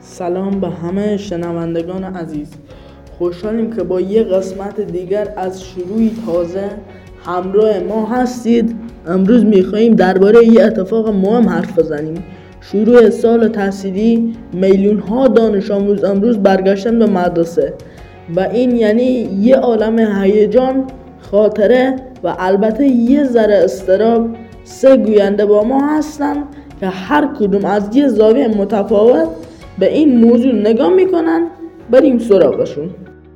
سلام به همه شنوندگان عزیز. خوشحالیم که با یه قسمت دیگر از شروعی تازه همراه ما هستید. امروز میخواییم درباره یه اتفاق مهم حرف بزنیم. شروع سال تحصیلی میلیون ها دانش آموز امروز برگشتن به مدرسه و این یعنی یه عالم هیجان، خاطره و البته یه ذره اضطراب. 3 گوینده با ما هستن که هر کدوم از یه زاویه متفاوت به این موضوع نگاه میکنن. بریم سراغشون.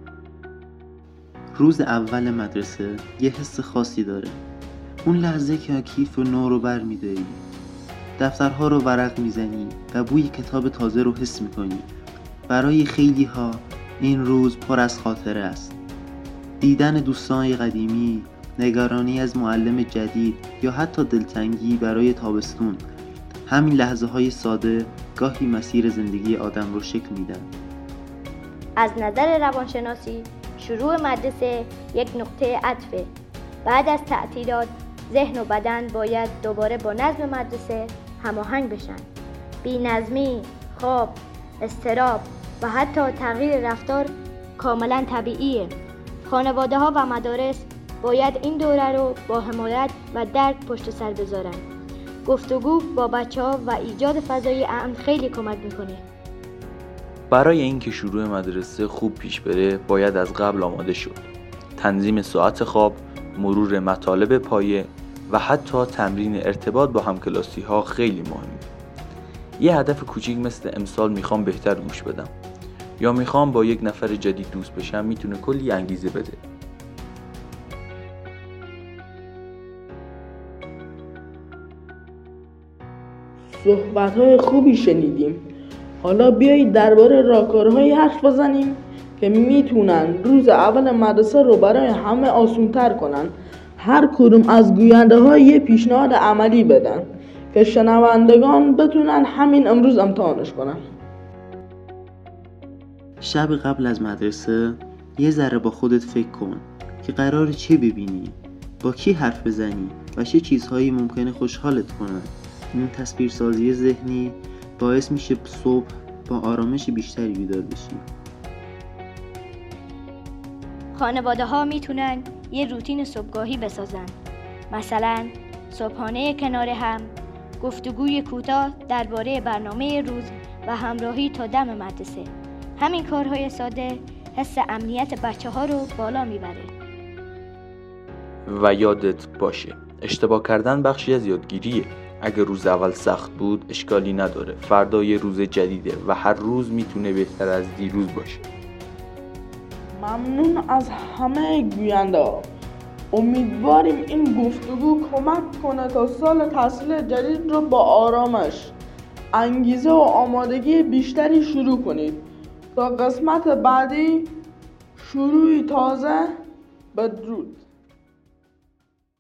روز اول مدرسه یه حس خاصی داره. اون لحظه که کیف نو رو بر می‌داری، دفترها رو ورق میزنی و بوی کتاب تازه رو حس میکنی. برای خیلی ها این روز پر از خاطره است. دیدن دوستان قدیمی، نگرانی از معلم جدید یا حتی دلتنگی برای تابستون. همین لحظه های ساده گاهی مسیر زندگی آدم رو شکل میدن. از نظر روانشناسی شروع مدرسه یک نقطه عطفه. بعد از تعطیلات ذهن و بدن باید دوباره با نظم مدرسه هماهنگ بشن. بی‌نظمی، خواب، اضطراب و حتی تغییر رفتار کاملا طبیعیه. خانواده‌ها و مدارس باید این دوره رو با حمایت و درک پشت سر بذارن. گفتگو با بچه‌ها و ایجاد فضای امن خیلی کمک میکنه. برای اینکه شروع مدرسه خوب پیش بره باید از قبل آماده شد. تنظیم ساعت خواب، مرور مطالب پایه و حتی تمرین ارتباط با همکلاسی ها خیلی مهمه. یه هدف کوچیک مثل امسال میخوام بهتر گوش بدم یا میخوام با یک نفر جدید دوست بشم میتونه کلی انگیزه بده. صحبت‌های خوبی شنیدیم. حالا بیایید درباره راهکارهایی حرف بزنیم که میتونن روز اول مدرسه رو برای همه آسان‌تر کنن. هر کدوم از گوینده‌ها یه پیشنهاد عملی بدن که شنوندگان بتونن همین امروز امتحانش کنن. شب قبل از مدرسه یه ذره با خودت فکر کن که قراره چه ببینی، با کی حرف بزنی و چه چیزهایی ممکنه خوشحالت کنن. این تصویرسازی ذهنی باعث میشه صبح با آرامش بیشتری بیدار بشی. خانواده‌ها میتونن یه روتین صبحگاهی بسازن. مثلا صبحانه کنار هم، گفتگوی کوتاه درباره برنامه روز و همراهی تا دم مدرسه. همین کارهای ساده حس امنیت بچه‌ها رو بالا میبره. و یادت باشه اشتباه کردن بخشی از یادگیریه. اگه روز اول سخت بود اشکالی نداره. فردا یه روز جدیده و هر روز میتونه بهتر از دیروز باشه. ممنون از همه گوینده‌ها. امیدواریم این گفتگو کمک کنه تا سال تحصیل جدید رو با آرامش، انگیزه و آمادگی بیشتری شروع کنید. تا قسمت بعدی، شروعی تازه. بدرود.